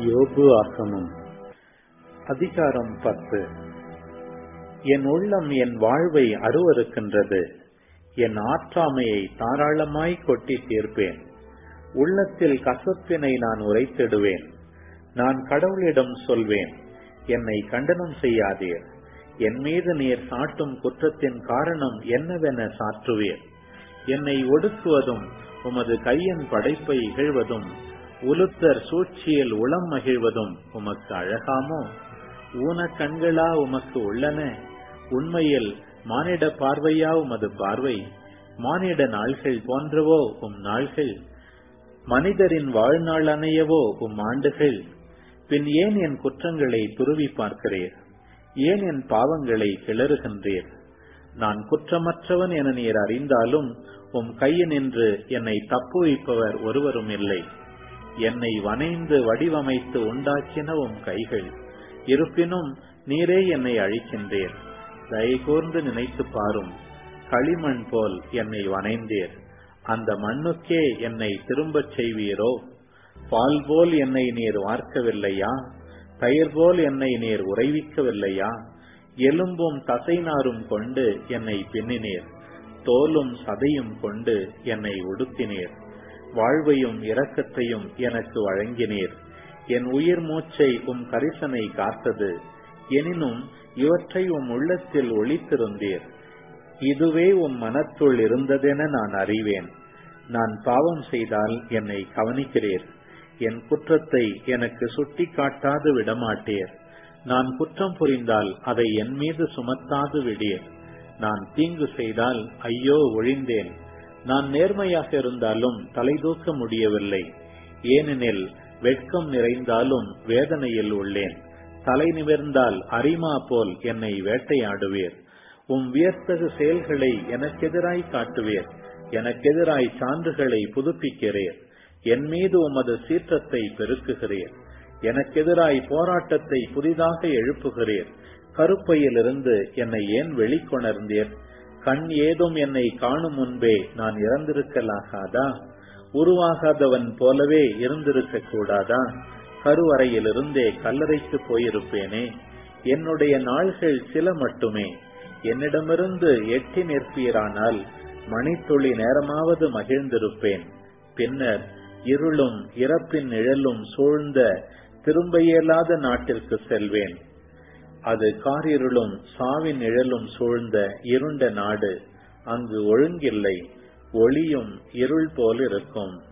யோபு ஆகமம் அதிகாரம் 10. என் உள்ளம் என் வாழ்வை அருவருக்கின்றது. என் ஆற்றாமையை தாராளமாய் கொட்டி தீர்ப்பேன். உள்ளத்தில் கசப்பினை நான் உரைத்திடுவேன். நான் கடவுளிடம் சொல்வேன், என்னை கண்டனம் செய்யாதீர். என் மீது நீர் சாட்டும் குற்றத்தின் காரணம் என்னவென சாற்றுவீர். என்னை ஒடுக்குவதும் உமது கையின் படைப்பை இகழ்வதும் உலுத்தர் சூழ்ச்சியில் உளம் மகிழ்வதும் உமக்கு அழகாமோ? ஊன கண்களா உமக்கு உள்ளன? உண்மையில் மானிட பார்வையா உமது பார்வை? மானிட நாள்கள் போன்றவோ உம் நாள்கள்? மனிதரின் வாழ்நாள் அணையவோ உம் ஆண்டுகள்? பின் ஏன் என் குற்றங்களை துருவி பார்க்கிறீர்? ஏன் என் பாவங்களை கிளறுகின்றீர்? நான் குற்றமற்றவன் என நீர் அறிந்தாலும் உம் கையினின்று என்னை தப்புவிப்பவர் ஒருவரும் இல்லை. என்னை வனைந்து வடிவமைத்து உண்டாக்கின உம் கைகள். இருப்பினும் நீரே என்னை அழிக்கின்றீர். தயகூர்ந்து நினைத்து பாரும். களிமண் போல் என்னை வனைந்தீர். அந்த மண்ணுக்கே என்னை திரும்பச் செய்வீரோ? பால் போல் என்னை நீர் வார்க்கவில்லையா? தயிர் போல் என்னை நீர் உறைவிக்கவில்லையா? எலும்பும் தசைநாரும் கொண்டு என்னை பின்னினீர். தோலும் சதையும் கொண்டு என்னை உடுத்தினீர். வாழ்வையும் இரக்கத்தையும் எனக்கு வழங்கினீர். என் உயிர் மூச்சை உம் கரிசனை காத்தது. எனினும் இவற்றை உம் உள்ளத்தில் ஒளித்திருந்தீர். இதுவே உம் மனத்துள் இருந்ததென நான் அறிவேன். நான் பாவம் செய்தால் என்னை கவனிக்கிறீர். என் குற்றத்தை எனக்கு சுட்டி காட்டாது விடமாட்டீர். நான் குற்றம் புரிந்தால் அதை என் மீது சுமத்தாது விடீர். நான் தீங்கு செய்தால் ஐயோ ஒழிந்தேன். நான் நேர்மையாக இருந்தாலும் தலை தூக்க முடியவில்லை. ஏனெனில் வெட்கம் நிறைந்தாலும் வேதனையில் உள்ளேன். தலை நிமிர்ந்தால் அரிமா போல் என்னை வேட்டையாடுவீர். உம் வியத்தகு செயல்களை எனக்கெதிராய் காட்டுவீர். எனக்கெதிராய் சான்றுகளை புதுப்பிக்கிறீர். என் மீது உமது சீற்றத்தை பெருக்குகிறீர். எனக்கெதிராய் போராட்டத்தை புதிதாக எழுப்புகிறீர். கருப்பையிலிருந்து என்னை ஏன் வெளிக்கொணர்ந்தீர்? கண் ஏதும் என்னை காணும் முன்பே நான் இறந்திருக்கலாகாதா? உருவாகாதவன் போலவே இருந்திருக்க கூடாதா? கருவறையிலிருந்தே கல்லறைக்கு போயிருப்பேனே. என்னுடைய நாள்கள் சில மட்டுமே. என்னிடமிருந்து எட்டி நிற்பீரானால் மணித்துளி நேரமாவது மகிழ்ந்திருப்பேன். பின்னர் இருளும் இறப்பின் நிழலும் சூழ்ந்த திரும்ப இயலாத நாட்டிற்கு செல்வேன். அது காரிருளும் சாவின் நிழலும் சூழ்ந்த இருண்ட நாடு. அங்கு ஒழுங்கில்லை. ஒளியும் இருள் போல் இருக்கும்.